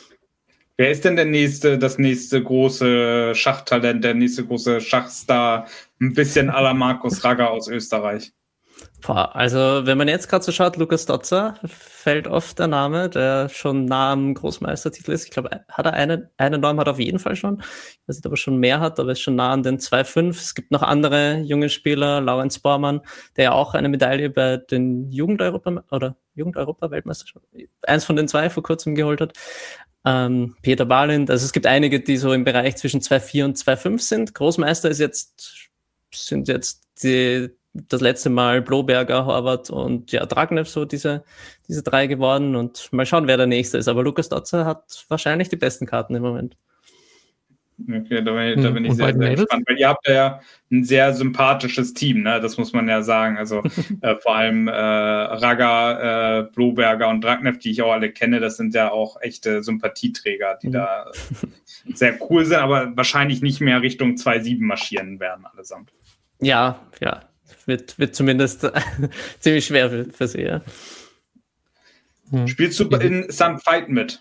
S3: Wer ist denn der nächste, das nächste große Schachtalent, der nächste große Schachstar, ein bisschen à la Markus Ragger aus Österreich?
S2: Boah, also wenn man jetzt gerade so schaut, Lukas Dotzer fällt oft der Name, der schon nah am Großmeistertitel ist. Ich glaube, hat er eine, eine Norm hat er auf jeden Fall schon. Ich weiß nicht, ob er schon mehr hat, aber ist schon nah an den zwei Komma fünf. Es gibt noch andere junge Spieler, Laurenz Bormann, der ja auch eine Medaille bei den Jugend-Europa oder Jugend-Europa-Weltmeisterschaften, eins von den zwei vor kurzem geholt hat. Ähm, Peter Balint, also es gibt einige, die so im Bereich zwischen zwei Komma vier und zwei Komma fünf sind. Großmeister ist jetzt, sind jetzt die das letzte Mal Bloberger, Horvath und ja, Dragnev, so diese, diese drei geworden und mal schauen, wer der Nächste ist. Aber Lukas Dotzer hat wahrscheinlich die besten Karten im Moment.
S3: Okay, da bin, da bin ich sehr, sehr gespannt, weil ihr habt ja ein sehr sympathisches Team, ne? Das muss man ja sagen. Also äh, vor allem äh, Ragger, äh, Bloberger und Dragnev, die ich auch alle kenne, das sind ja auch echte Sympathieträger, die mhm. da äh, sehr cool sind, aber wahrscheinlich nicht mehr Richtung zwei Komma sieben marschieren werden allesamt.
S2: Ja, ja. Wird, wird zumindest ziemlich schwer für, für sie, ja.
S3: Spielst du in Sankt Veit mit?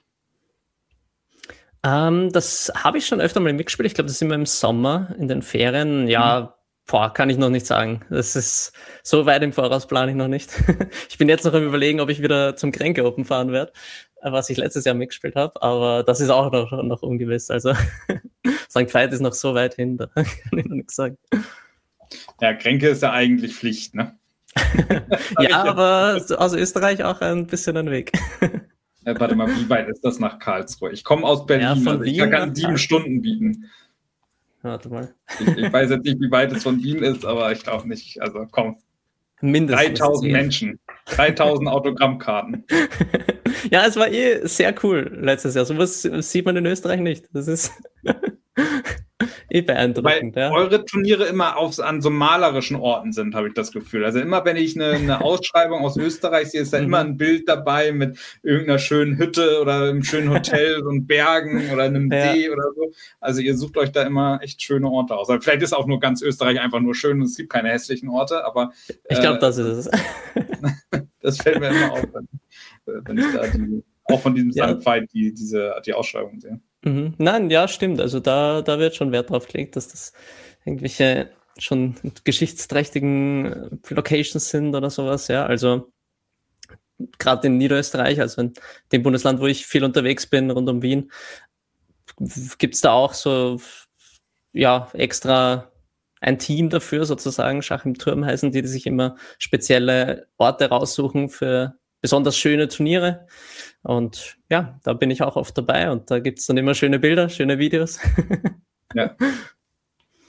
S2: Ähm, das habe ich schon öfter mal mitgespielt. Ich glaube, das ist immer im Sommer, in den Ferien. Ja, mhm. boah, kann ich noch nicht sagen. Das ist so weit im Voraus, plane ich noch nicht. Ich bin jetzt noch am Überlegen, ob ich wieder zum Kränke Open fahren werde, was ich letztes Jahr mitgespielt habe. Aber das ist auch noch, noch ungewiss. Also Sankt Veit ist noch so weit hin, da kann ich noch nichts sagen.
S3: Ja, Kränke ist ja eigentlich Pflicht, ne?
S2: Ja, aber aus Österreich auch ein bisschen ein Weg.
S3: Ja, warte mal, wie weit ist das nach Karlsruhe? Ich komme aus Berlin, ja, von also ich Wien kann sieben Stunden bieten.
S2: Warte mal.
S3: Ich, ich weiß jetzt nicht, wie weit es von Wien ist, aber ich glaube nicht. Also komm.
S2: Mindestens
S3: dreitausend Menschen, dreitausend Autogrammkarten.
S2: Ja, es war eh sehr cool letztes Jahr. Sowas sieht man in Österreich nicht. Das ist eh beeindruckend.
S3: Weil
S2: ja.
S3: eure Turniere immer auf, an so malerischen Orten sind, habe ich das Gefühl. Also immer, wenn ich eine, eine Ausschreibung aus Österreich sehe, ist da mhm. immer ein Bild dabei mit irgendeiner schönen Hütte oder einem schönen Hotel und Bergen oder einem ja. See oder so. Also ihr sucht euch da immer echt schöne Orte aus. Also vielleicht ist auch nur ganz Österreich einfach nur schön und es gibt keine hässlichen Orte, aber
S2: äh, ich glaube, das ist es.
S3: Das fällt mir immer auf, wenn, wenn ich da die, auch von diesem ja. Sankt Veit die, diese, die Ausschreibung sehe.
S2: Mhm. Nein, ja, stimmt. Also da, da wird schon Wert drauf gelegt, dass das irgendwelche schon geschichtsträchtigen Locations sind oder sowas. Ja, also gerade in Niederösterreich, also in dem Bundesland, wo ich viel unterwegs bin, rund um Wien, gibt's da auch so ja extra ein Team dafür, sozusagen, Schach im Turm heißen die, die sich immer spezielle Orte raussuchen für besonders schöne Turniere. Und ja, da bin ich auch oft dabei und da gibt es dann immer schöne Bilder, schöne Videos.
S3: Ja.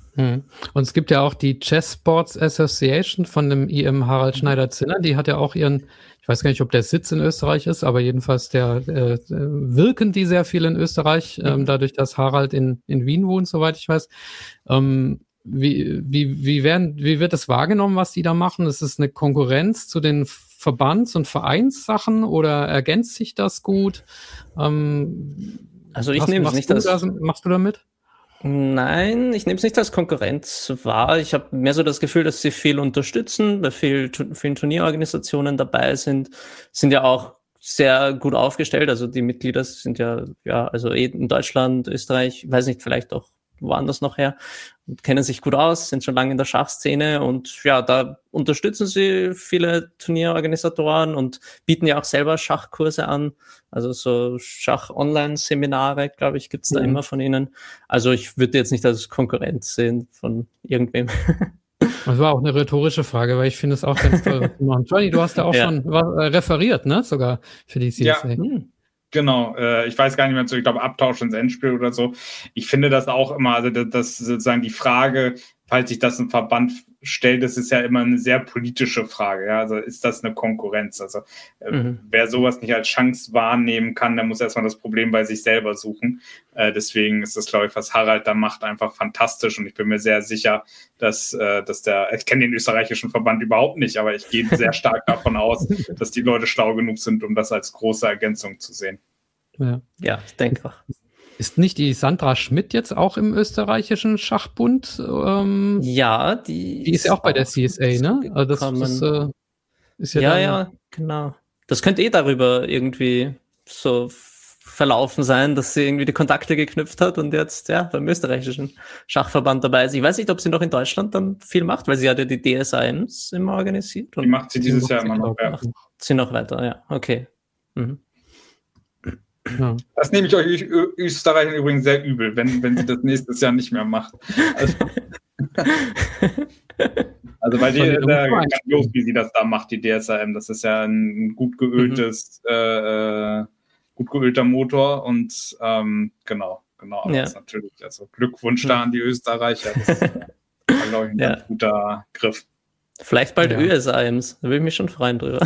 S1: Hm. Und es gibt ja auch die Chess Sports Association von dem I M Harald Schneider-Zinner. Die hat ja auch ihren, ich weiß gar nicht, ob der Sitz in Österreich ist, aber jedenfalls der äh, wirken die sehr viel in Österreich, mhm. ähm, dadurch, dass Harald in, in Wien wohnt, soweit ich weiß. Ähm, wie, wie, wie, werden, wie wird das wahrgenommen, was die da machen? Ist es eine Konkurrenz zu den Verbands- und Vereinssachen oder ergänzt sich das gut? Ähm,
S2: also ich nehme es nicht
S1: als... Da, machst du damit?
S2: Nein, ich nehme es nicht als Konkurrenz wahr. Ich habe mehr so das Gefühl, dass sie viel unterstützen, bei viel, vielen Turnierorganisationen dabei sind, sind ja auch sehr gut aufgestellt. Also die Mitglieder sind ja, ja, also in Deutschland, Österreich, weiß nicht, vielleicht auch woanders noch her, und kennen sich gut aus, sind schon lange in der Schachszene und ja, da unterstützen sie viele Turnierorganisatoren und bieten ja auch selber Schachkurse an. Also so Schach-Online-Seminare, glaube ich, gibt's da mhm. immer von ihnen. Also ich würde jetzt nicht als Konkurrenz sehen von irgendwem.
S1: Das war auch eine rhetorische Frage, weil ich finde es auch ganz toll, was du machst. Johnny, du hast ja auch ja. schon was, äh, referiert, ne? Sogar für die C S A.
S3: Ja. Hm. Genau, äh, ich weiß gar nicht mehr so, ich glaube Abtausch ins Endspiel oder so. Ich finde das auch immer, also das, das sozusagen die Frage, falls sich das ein Verband stellt, das ist ja immer eine sehr politische Frage. Ja? Also ist das eine Konkurrenz? Also äh, mhm. wer sowas nicht als Chance wahrnehmen kann, der muss erstmal das Problem bei sich selber suchen. Äh, deswegen ist das, glaube ich, was Harald da macht, einfach fantastisch. Und ich bin mir sehr sicher, dass, äh, dass der, ich kenne den österreichischen Verband überhaupt nicht, aber ich gehe sehr stark davon aus, dass die Leute schlau genug sind, um das als große Ergänzung zu sehen.
S2: Ja, ja, ich denke auch.
S1: Ist nicht die Sandra Schmidt jetzt auch im österreichischen Schachbund? Ähm,
S2: ja, die,
S1: die ist ja auch bei der C S A, ne? Also das, das äh, ist ja
S2: Ja,
S1: dann,
S2: ja, genau. Das könnte eh darüber irgendwie so verlaufen sein, dass sie irgendwie die Kontakte geknüpft hat und jetzt ja beim österreichischen Schachverband dabei ist. Ich weiß nicht, ob sie noch in Deutschland dann viel macht, weil sie hat ja die D S A Ms immer organisiert.
S3: Und die macht sie dieses Jahr immer noch.
S2: Ja. Macht sie noch weiter, ja. Okay. Mhm.
S3: Ja. Das nehme ich euch Ö- Österreich übrigens sehr übel, wenn, wenn sie das nächstes Jahr nicht mehr macht. Also, also weil die, der ganz los, wie sie das da macht, die D S A M, das ist ja ein gut geöltes, mhm. äh, gut geölter Motor und ähm, genau, genau, aber ja. Das ist natürlich, also Glückwunsch da an die Österreicher, das ist, glaube ich, ein ja. ganz guter Griff.
S2: Vielleicht bald ja. Ö S A Ms, da würde ich mich schon freuen drüber.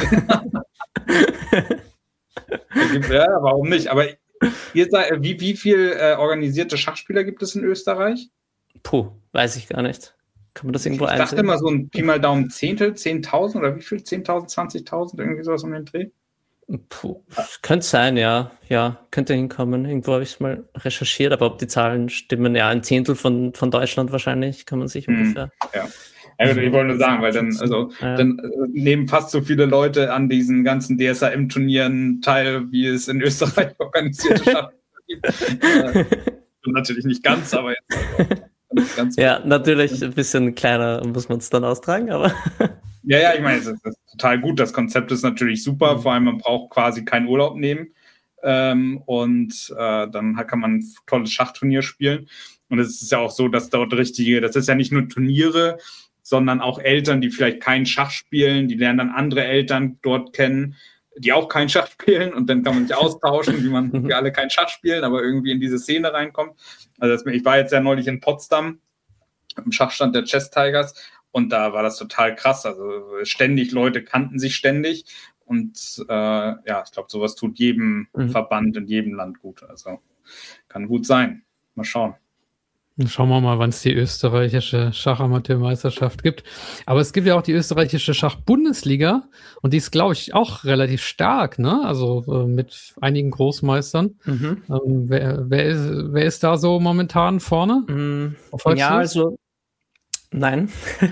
S3: Ja, warum nicht? Aber ihr seid, wie, wie viel äh, organisierte Schachspieler gibt es in Österreich?
S2: Puh, weiß ich gar nicht. Kann man das irgendwo einsehen?
S3: Ich dachte immer so ein Pi mal Daumen Zehntel, zehntausend oder wie viel? zehntausend, zwanzigtausend, irgendwie sowas um den Dreh?
S2: Puh, könnte sein, ja. Ja, könnte hinkommen. Irgendwo habe ich es mal recherchiert, aber ob die Zahlen stimmen, ja, ein Zehntel von, von Deutschland wahrscheinlich, kann man sich hm, ungefähr...
S3: Ja. Ja, ich wollte nur sagen, weil dann, also, ja. dann nehmen fast so viele Leute an diesen ganzen D S A M-Turnieren teil, wie es in Österreich organisierte Schachspieler gibt. äh, natürlich nicht ganz, aber jetzt also, ganz
S2: ja, gut. Natürlich ein bisschen kleiner muss man es dann austragen, aber
S3: ja, ja, ich meine, es ist, ist total gut. Das Konzept ist natürlich super, mhm. vor allem man braucht quasi keinen Urlaub nehmen ähm, und äh, dann kann man ein tolles Schachturnier spielen. Und es ist ja auch so, dass dort richtige, das ist ja nicht nur Turniere, sondern auch Eltern, die vielleicht keinen Schach spielen, die lernen dann andere Eltern dort kennen, die auch keinen Schach spielen und dann kann man sich austauschen, wie man wir alle keinen Schach spielen, aber irgendwie in diese Szene reinkommt. Also das, ich war jetzt ja neulich in Potsdam im Schachstand der Chess Tigers und da war das total krass. Also ständig, Leute kannten sich ständig und äh, ja, ich glaube, sowas tut jedem mhm. Verband in jedem Land gut. Also kann gut sein. Mal schauen.
S1: Schauen wir mal, wann es die österreichische Schachamateurmeisterschaft gibt. Aber es gibt ja auch die österreichische Schachbundesliga und die ist, glaube ich, auch relativ stark, ne? Also äh, mit einigen Großmeistern. Mhm. Ähm, wer, wer, ist, wer ist da so momentan vorne?
S2: Mhm. Ja, also nein.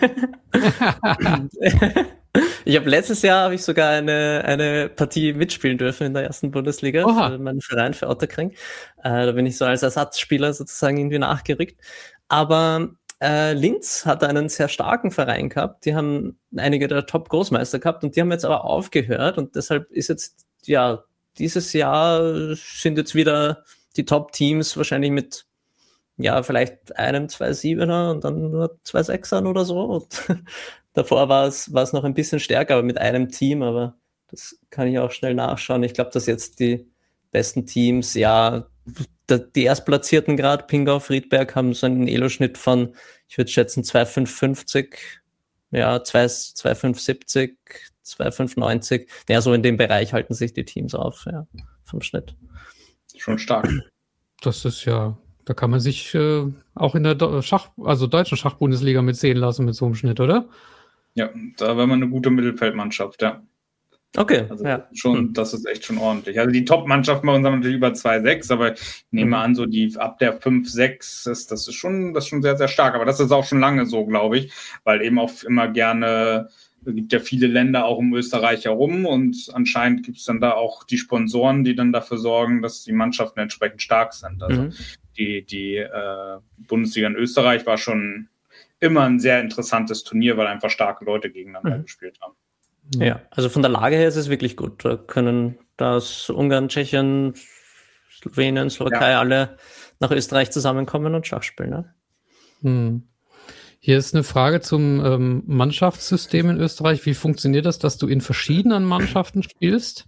S2: Ich habe letztes Jahr habe ich sogar eine, eine Partie mitspielen dürfen in der ersten Bundesliga Oha. Für meinen Verein, für Otterkring. Äh, da bin ich so als Ersatzspieler sozusagen irgendwie nachgerückt. Aber äh, Linz hat einen sehr starken Verein gehabt. Die haben einige der Top-Großmeister gehabt und die haben jetzt aber aufgehört und deshalb ist jetzt, ja, dieses Jahr sind jetzt wieder die Top-Teams wahrscheinlich mit ja, vielleicht einem zwei Siebener und dann nur zwei Sechsern oder so. Und davor war es, war es noch ein bisschen stärker, aber mit einem Team, aber das kann ich auch schnell nachschauen. Ich glaube, dass jetzt die besten Teams, ja, die Erstplatzierten gerade, Pingau, Friedberg, haben so einen Elo-Schnitt von, ich würde schätzen, zwei Komma fünf fünfzig, ja, zwei Komma fünf siebzig, zwei Komma fünf neunzig. Ja, so in dem Bereich halten sich die Teams auf, ja, vom Schnitt.
S3: Schon stark.
S1: Das ist ja, da kann man sich äh, auch in der Schach, also deutschen Schachbundesliga mitsehen lassen mit so einem Schnitt, oder?
S3: Ja, da war man eine gute Mittelfeldmannschaft, ja.
S2: Okay,
S3: also
S2: ja.
S3: schon, hm. Das ist echt schon ordentlich. Also die Top-Mannschaften bei uns haben natürlich über zwei Komma sechs, aber ich nehme an, so die ab der fünf sechs, das, das ist schon, das ist schon sehr, sehr stark. Aber das ist auch schon lange so, glaube ich, weil eben auch immer gerne, es gibt ja viele Länder auch um Österreich herum und anscheinend gibt es dann da auch die Sponsoren, die dann dafür sorgen, dass die Mannschaften entsprechend stark sind. Also mhm. die, die äh, Bundesliga in Österreich war schon immer ein sehr interessantes Turnier, weil einfach starke Leute gegeneinander mhm. gespielt haben.
S2: Ja, also von der Lage her ist es wirklich gut. Da können das Ungarn, Tschechien, Slowenien, Slowakei ja. alle nach Österreich zusammenkommen und Schach spielen. Ne?
S1: Hm. Hier ist eine Frage zum ähm, Mannschaftssystem in Österreich. Wie funktioniert das, dass du in verschiedenen Mannschaften spielst?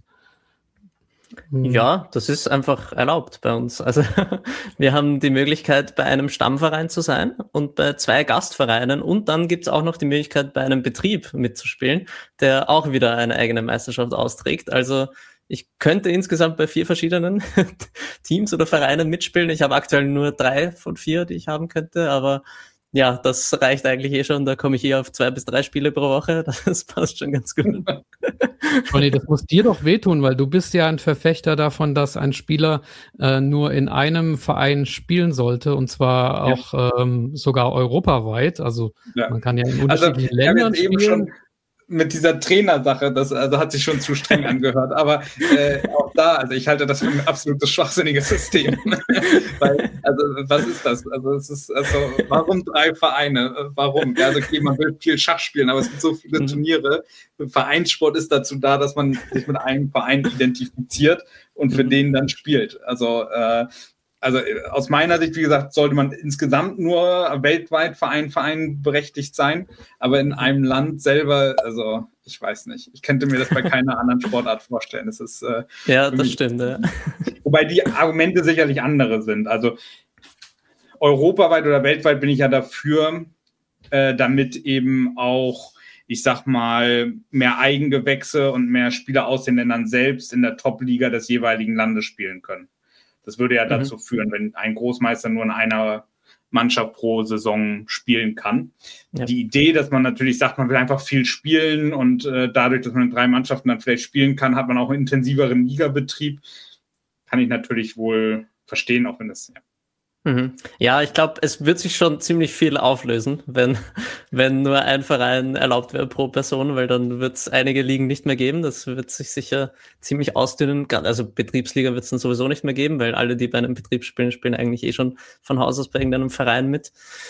S2: Ja, das ist einfach erlaubt bei uns. Also wir haben die Möglichkeit, bei einem Stammverein zu sein und bei zwei Gastvereinen und dann gibt es auch noch die Möglichkeit, bei einem Betrieb mitzuspielen, der auch wieder eine eigene Meisterschaft austrägt. Also ich könnte insgesamt bei vier verschiedenen Teams oder Vereinen mitspielen. Ich habe aktuell nur drei von vier, die ich haben könnte, aber ja, das reicht eigentlich eh schon. Da komme ich eh auf zwei bis drei Spiele pro Woche. Das passt schon ganz gut.
S1: Conny, das muss dir doch wehtun, weil du bist ja ein Verfechter davon, dass ein Spieler äh, nur in einem Verein spielen sollte und zwar auch ja. ähm, sogar europaweit. Also ja. man kann ja in unterschiedlichen also, Ländern spielen. Eben schon
S3: mit dieser Trainersache, das also hat sich schon zu streng angehört, aber äh, auch da, also ich halte das für ein absolutes schwachsinniges System. Weil, also was ist das? Also es ist, also warum drei Vereine? Warum? Ja, also okay, man will viel Schach spielen, aber es gibt so viele Turniere. Vereinssport ist dazu da, dass man sich mit einem Verein identifiziert und für den dann spielt. Also äh, Also aus meiner Sicht, wie gesagt, sollte man insgesamt nur weltweit Verein, Verein berechtigt sein. Aber in einem Land selber, also ich weiß nicht. Ich könnte mir das bei keiner anderen Sportart vorstellen. Das ist, äh,
S2: ja, das stimmt. Ja.
S3: Wobei die Argumente sicherlich andere sind. Also europaweit oder weltweit bin ich ja dafür, äh, damit eben auch, ich sag mal, mehr Eigengewächse und mehr Spieler aus den Ländern selbst in der Top-Liga des jeweiligen Landes spielen können. Das würde ja dazu mhm. führen, wenn ein Großmeister nur in einer Mannschaft pro Saison spielen kann. Ja. Die Idee, dass man natürlich sagt, man will einfach viel spielen und äh, dadurch, dass man in drei Mannschaften dann vielleicht spielen kann, hat man auch einen intensiveren Ligabetrieb, kann ich natürlich wohl verstehen, auch wenn das... Ja.
S2: Mhm. Ja, ich glaube, es wird sich schon ziemlich viel auflösen, wenn, wenn nur ein Verein erlaubt wäre pro Person, weil dann wird es einige Ligen nicht mehr geben. Das wird sich sicher ziemlich ausdünnen. Also Betriebsliga wird es dann sowieso nicht mehr geben, weil alle, die bei einem Betrieb spielen, spielen eigentlich eh schon von Haus aus bei irgendeinem Verein mit.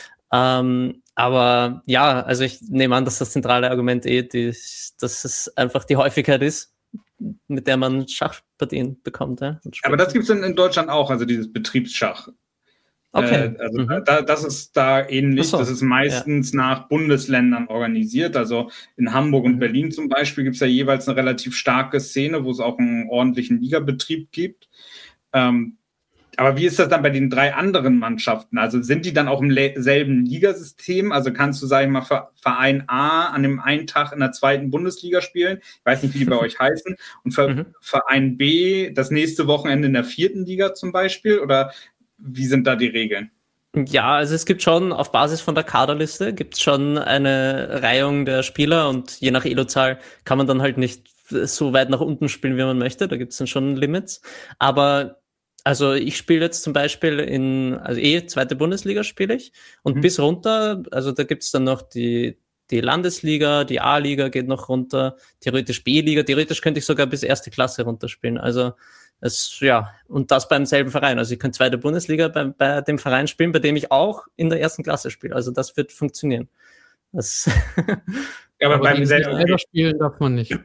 S2: Ähm, aber ja, also ich nehme an, dass das zentrale Argument eh, die, dass es einfach die Häufigkeit ist, mit der man Schachpartien bekommt. Ja,
S3: aber das gibt es in, in Deutschland auch, also dieses Betriebsschach.
S2: Okay.
S3: Äh, also
S2: mhm.
S3: da, das ist da ähnlich. So. Das ist meistens ja. nach Bundesländern organisiert. Also in Hamburg und mhm. Berlin zum Beispiel gibt es ja jeweils eine relativ starke Szene, wo es auch einen ordentlichen Ligabetrieb gibt. Ähm, aber wie ist das dann bei den drei anderen Mannschaften? Also sind die dann auch im le- selben Ligasystem? Also kannst du, sag ich mal, für Verein A an dem einen Tag in der zweiten Bundesliga spielen? Ich weiß nicht, wie die bei euch heißen. Und für mhm. Verein B das nächste Wochenende in der vierten Liga zum Beispiel? Oder wie sind da die Regeln?
S2: Ja, also es gibt schon auf Basis von der Kaderliste gibt es schon eine Reihung der Spieler und je nach Elo-Zahl kann man dann halt nicht so weit nach unten spielen, wie man möchte. Da gibt es dann schon Limits. Aber also ich spiele jetzt zum Beispiel in, also eh zweite Bundesliga spiele ich und mhm. bis runter, also da gibt es dann noch die die Landesliga, die A-Liga geht noch runter, theoretisch B-Liga, theoretisch könnte ich sogar bis erste Klasse runterspielen. Also es, ja, und das beim selben Verein. Also ich könnte zweite Bundesliga bei, bei dem Verein spielen, bei dem ich auch in der ersten Klasse spiele. Also das wird funktionieren. Das
S1: ja, aber, aber beim selber Spiel spielen darf man nicht.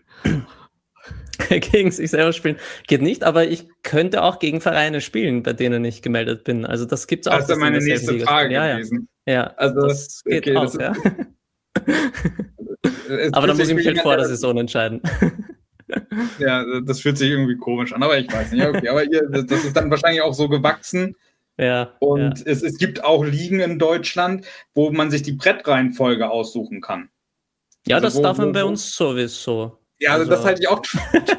S2: Gegen sich selber spielen geht nicht, aber ich könnte auch gegen Vereine spielen, bei denen ich gemeldet bin. Also das gibt es auch.
S3: Das ist meine nächste
S2: Liga
S3: Frage
S2: ja,
S3: gewesen.
S2: Ja, ja. Also das geht okay, auch, das ja. Aber da muss ich mich halt vor der Saison entscheiden.
S3: Ja, das fühlt sich irgendwie komisch an, aber ich weiß nicht. Okay, aber ihr, das ist dann wahrscheinlich auch so gewachsen.
S2: Ja.
S3: Und
S2: ja.
S3: Es, es gibt auch Ligen in Deutschland, wo man sich die Brettreihenfolge aussuchen kann.
S2: Ja,
S3: also
S2: das
S3: wo,
S2: darf man
S3: wo,
S2: bei
S3: wo,
S2: uns sowieso.
S3: Ja, also, also das halte ich auch.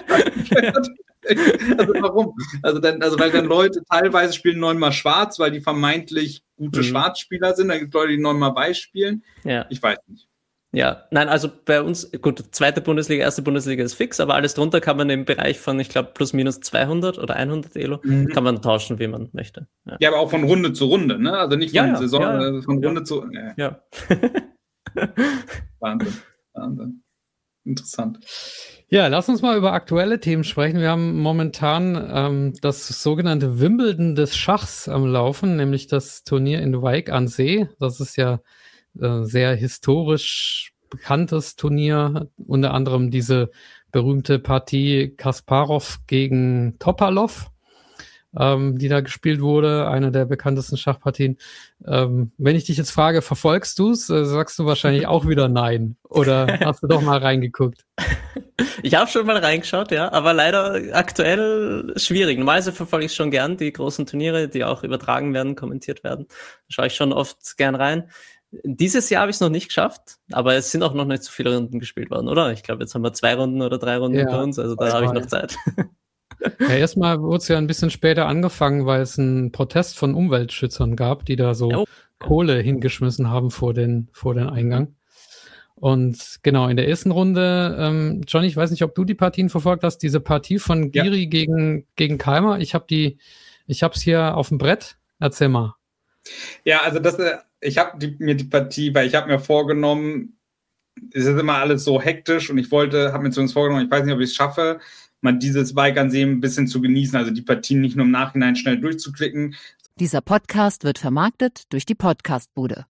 S3: Also warum? Also, dann, also weil dann Leute teilweise spielen neunmal schwarz, weil die vermeintlich gute mhm. Schwarzspieler sind. Dann gibt es Leute, die neunmal weiß spielen.
S2: Ja.
S3: Ich weiß nicht.
S2: Ja, nein, also bei uns, gut, zweite Bundesliga, erste Bundesliga ist fix, aber alles drunter kann man im Bereich von, ich glaube, plus minus zweihundert oder hundert Elo, mhm. kann man tauschen, wie man möchte.
S3: Ja. ja, aber auch von Runde zu Runde, ne? Also nicht von
S2: ja, ja,
S3: Saison,
S2: ja,
S3: also von
S2: ja.
S3: Runde zu... Ja.
S2: ja.
S3: Wahnsinn, Wahnsinn. Interessant.
S1: Ja, lass uns mal über aktuelle Themen sprechen. Wir haben momentan ähm, das sogenannte Wimbledon des Schachs am Laufen, nämlich das Turnier in Wijk aan Zee. Das ist ja äh, sehr historisch bekanntes Turnier, unter anderem diese berühmte Partie Kasparov gegen Topalov, ähm, die da gespielt wurde, eine der bekanntesten Schachpartien. Ähm, wenn ich dich jetzt frage, verfolgst du es, äh, sagst du wahrscheinlich auch wieder nein. Oder hast du doch mal reingeguckt?
S2: Ich habe schon mal reingeschaut, ja, aber leider aktuell schwierig. Normalerweise verfolge ich schon gern die großen Turniere, die auch übertragen werden, kommentiert werden. Da schaue ich schon oft gern rein. Dieses Jahr habe ich es noch nicht geschafft, aber es sind auch noch nicht so viele Runden gespielt worden, oder? Ich glaube, jetzt haben wir zwei Runden oder drei Runden
S1: ja,
S2: bei uns, also da habe ich noch Zeit.
S1: Ja, erstmal wurde es ja ein bisschen später angefangen, weil es einen Protest von Umweltschützern gab, die da so oh. Kohle hingeschmissen haben vor den, vor den Eingang. Und genau, in der ersten Runde, ähm, Johnny, ich weiß nicht, ob du die Partien verfolgt hast, diese Partie von Giri ja. gegen, gegen Keimer. Ich habe die, ich habe es hier auf dem Brett. Erzähl mal.
S3: Ja, also das, ich habe mir die Partie, weil ich habe mir vorgenommen, es ist immer alles so hektisch und ich wollte, habe mir zumindest vorgenommen, ich weiß nicht, ob ich es schaffe, mal dieses Wijk aan Zee ein bisschen zu genießen, also die Partien nicht nur im Nachhinein schnell durchzuklicken.
S4: Dieser Podcast wird vermarktet durch die Podcastbude.